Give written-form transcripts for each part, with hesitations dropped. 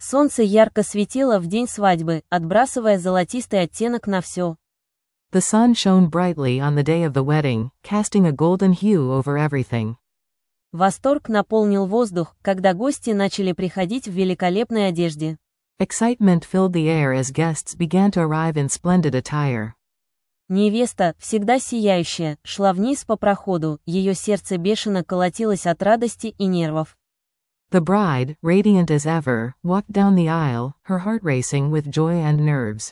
Солнце ярко светило в день свадьбы, отбрасывая золотистый оттенок на все. The sun shone brightly on the day of the wedding, casting a golden hue over everything. Восторг наполнил воздух, когда гости начали приходить в великолепной одежде. Excitement filled the air as guests began to arrive in splendid attire. Невеста, всегда сияющая, шла вниз по проходу, ее сердце бешено колотилось от радости и нервов. The bride, radiant as ever, walked down the aisle, her heart racing with joy and nerves.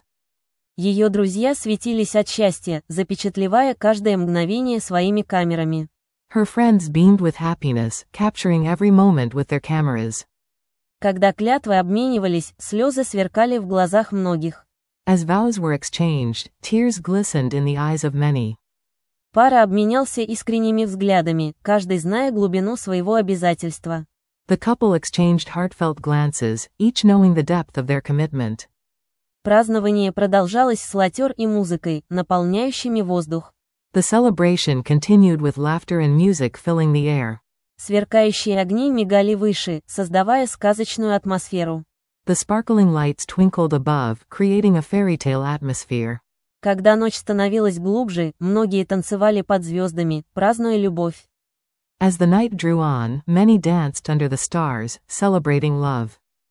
Ее друзья светились от счастья, запечатлевая каждое мгновение своими камерами. Her friends beamed with happiness, capturing every moment with their cameras. Когда клятвы обменивались, слезы сверкали в глазах многих. As vows were exchanged, tears glistened in the eyes of many. Пара обменялся искренними взглядами, каждый зная глубину своего обязательства. The couple exchanged heartfelt glances, each knowing the depth of their commitment. Празднование продолжалось с латер и музыкой, наполняющими воздух. The celebration continued with laughter and music filling the air. Сверкающие огни мигали выше, создавая сказочную атмосферу. The sparkling lights twinkled above, creating a fairy tale atmosphere. Когда ночь становилась глубже, многие танцевали под звездами, празднуя любовь. As the night drew on, many danced under the stars, celebrating love.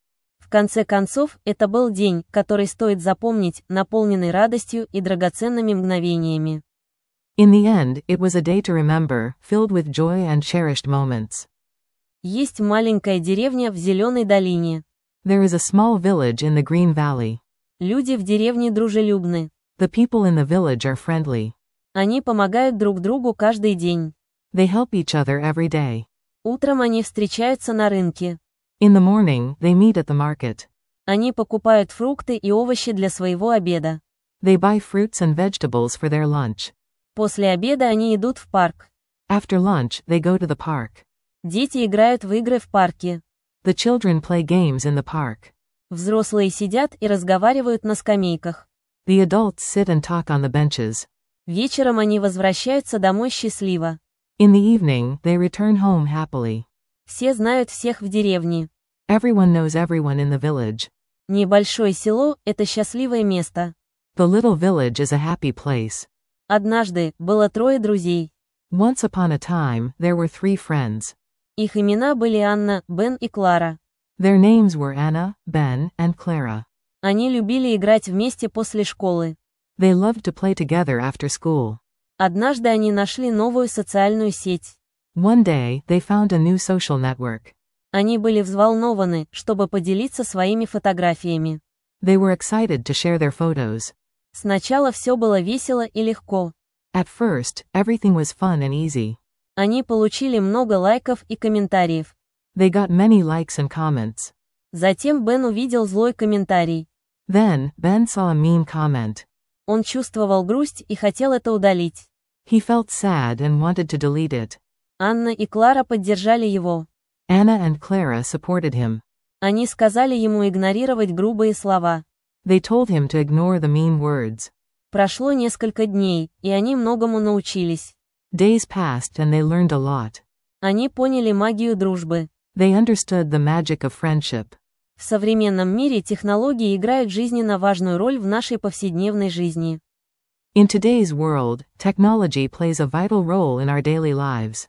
В конце концов, это был день, который стоит запомнить, наполненный радостью и драгоценными мгновениями. In the end, it was a day to remember, filled with joy and cherished moments. Есть маленькая деревня в Зеленой долине. There is a small village in the Green Valley. Люди в деревне дружелюбны. The people in the village are friendly. Они помогают друг другу каждый день. They help each other every day. Утром они встречаются на рынке. In the morning, they meet at the market. Они покупают фрукты и овощи для своего обеда. They buy fruits and vegetables for their lunch. После обеда они идут в парк. After lunch, they go to the park. Дети играют в игры в парке. The children play games in the park. Взрослые сидят и разговаривают на скамейках. The adults sit and talk on the benches. Вечером они возвращаются домой счастливо. In the evening, they return home happily. Все знают всех в деревне. Everyone knows everyone in the village. Небольшое село – это счастливое место. The little village is a happy place. Однажды было 3 друзей. Once upon a time, there were 3 friends. Их имена были Анна, Бен и Клара. Their names were Anna, Ben, and Clara. Они любили играть вместе после школы. They loved to play together after school. Однажды они нашли новую социальную сеть. One day, they found a new social network. Они были взволнованы, чтобы поделиться своими фотографиями. They were excited to share their photos. Сначала все было весело и легко. At first, everything was fun and easy. Они получили много лайков и комментариев. They got many likes and comments. Затем Бен увидел злой комментарий. Then, Ben saw a mean comment. Он чувствовал грусть и хотел это удалить. He felt sad and wanted to delete it. Анна и Клара поддержали его. Anna and Clara supported him. Они сказали ему игнорировать грубые слова. They told him to ignore the mean words. Прошло несколько дней, и они многому научились. Days passed and they learned a lot. Они поняли магию дружбы. They understood the magic of friendship. В современном мире технологии играют жизненно важную роль в нашей повседневной жизни. In today's world, technology plays a vital role in our daily lives.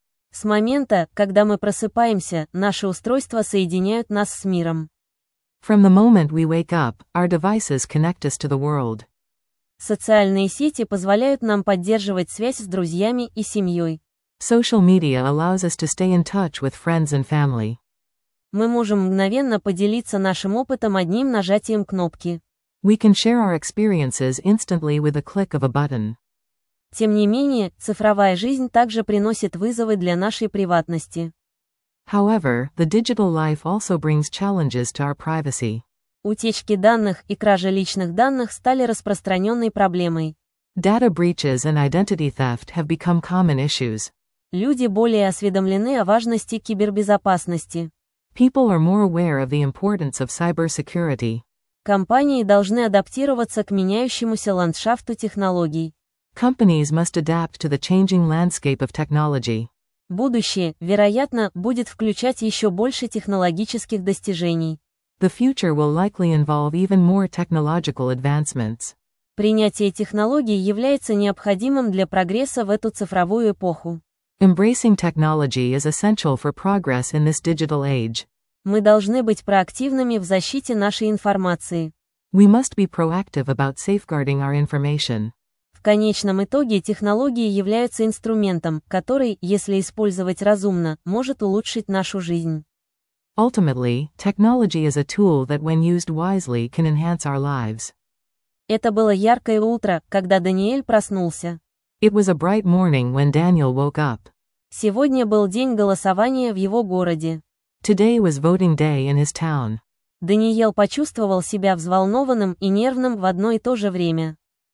С момента, когда мы просыпаемся, наши устройства соединяют нас с миром. From the moment we wake up, our devices connect us to the world. Социальные сети позволяют нам поддерживать связь с друзьями и семьей. Social media allows us to stay in touch with friends and family. Мы можем мгновенно поделиться нашим опытом одним нажатием кнопки. We can share our experiences instantly with a click of a button. Тем не менее, цифровая жизнь также приносит вызовы для нашей приватности. However, the digital life also brings challenges to our privacy. Утечки данных и кража личных данных стали распространенной проблемой. Data breaches and identity theft have become common issues. Люди более осведомлены о важности кибербезопасности. People are more aware of the importance of cybersecurity. Компании должны адаптироваться к меняющемуся ландшафту технологий. Companies must adapt to the changing landscape of technology. Будущее, вероятно, будет включать еще больше технологических достижений. The future will likely involve even more technological advancements. Принятие технологий является необходимым для прогресса в эту цифровую эпоху. Embracing technology is essential for progress in this digital age. Мы должны быть проактивными в защите нашей информации. We must be proactive about safeguarding our information. В конечном итоге технологии являются инструментом, который, если использовать разумно, может улучшить нашу жизнь. Ultimately, technology is a tool that when used wisely can enhance our lives. Это было яркое утро, когда Даниэль проснулся. It was a bright morning when Daniel woke up. Сегодня был день голосования в его городе. Today was voting day in his town. Даниэль почувствовал себя взволнованным и нервным в одно и то же время.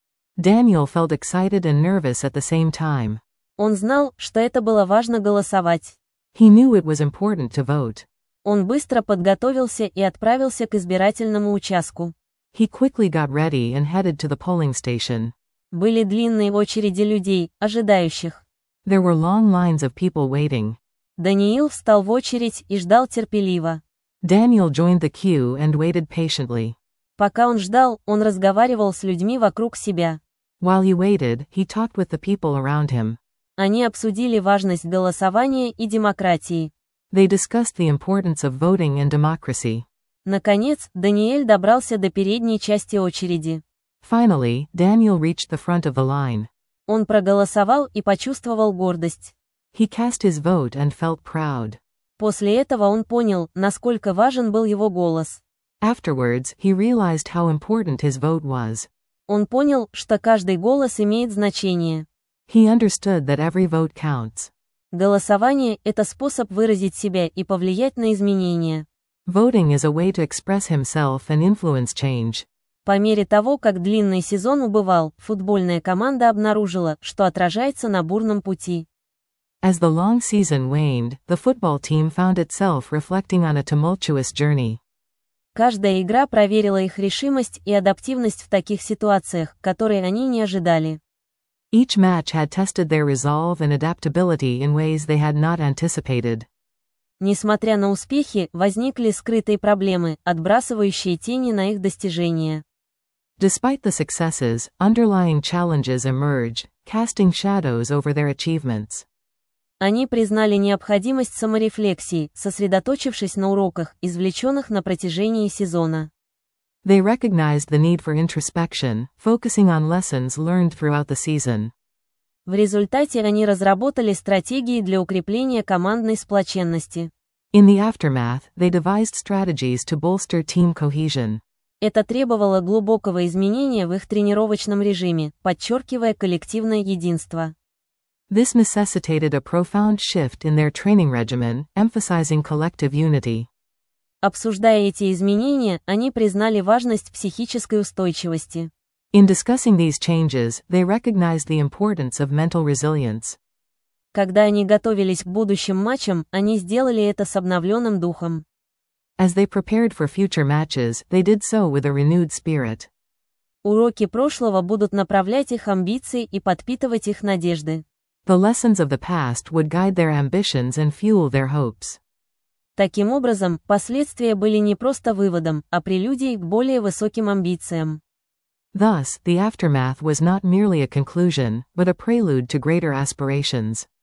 Daniel felt excited and nervous at the same time. Он знал, что это было важно голосовать. He knew it was important to vote. Он быстро подготовился и отправился к избирательному участку. He quickly got ready and headed to the polling station. Были длинные очереди людей, ожидающих. There were long lines of people waiting. Даниил встал в очередь и ждал терпеливо. Daniel joined the queue and waited patiently. Пока он ждал, он разговаривал с людьми вокруг себя. While he waited, he talked with the people around him. Они обсудили важность голосования и демократии. They discussed the importance of voting and democracy. Наконец, Даниэль добрался до передней части очереди. Finally, Daniel reached the front of the line. Он проголосовал и почувствовал гордость. He cast his vote and felt proud. После этого он понял, насколько важен был его голос. Afterwards, he realized how important his vote was. Он понял, что каждый голос имеет значение. He understood that every vote counts. Голосование – это способ выразить себя и повлиять на изменения. Voting is a way to express himself and influence change. По мере того, как длинный сезон убывал, футбольная команда обнаружила, что отражается на бурном пути. As the long season waned, the football team found itself reflecting on a tumultuous journey. Каждая игра проверила их решимость и адаптивность в таких ситуациях, которые они не ожидали. Each match had tested their resolve and adaptability in ways they had not anticipated. Несмотря на успехи, возникли скрытые проблемы, отбрасывающие тени на их достижения. Despite the successes, underlying challenges emerge, casting shadows over their achievements. Они признали необходимость саморефлексии, сосредоточившись на уроках, извлеченных на протяжении сезона. They recognized the need for introspection, focusing on lessons learned throughout the season. В результате они разработали стратегии для укрепления командной сплоченности. In the aftermath, they devised strategies to bolster team cohesion. Это требовало глубокого изменения в их тренировочном режиме, подчеркивая коллективное единство. This necessitated a profound shift in their training regimen, emphasizing collective unity. Обсуждая эти изменения, они признали важность психической устойчивости. In discussing these changes, they recognized the importance of mental resilience. Когда они готовились к будущим матчам, они сделали это с обновленным духом. As they prepared for future matches, they did so with a renewed spirit. Уроки прошлого будут направлять их амбиции и подпитывать их надежды. The lessons of the past would guide their ambitions and fuel their hopes. Таким образом, последствия были не просто выводом, а прелюдией к более высоким амбициям. Thus, the aftermath was not merely a conclusion, but a prelude to greater aspirations.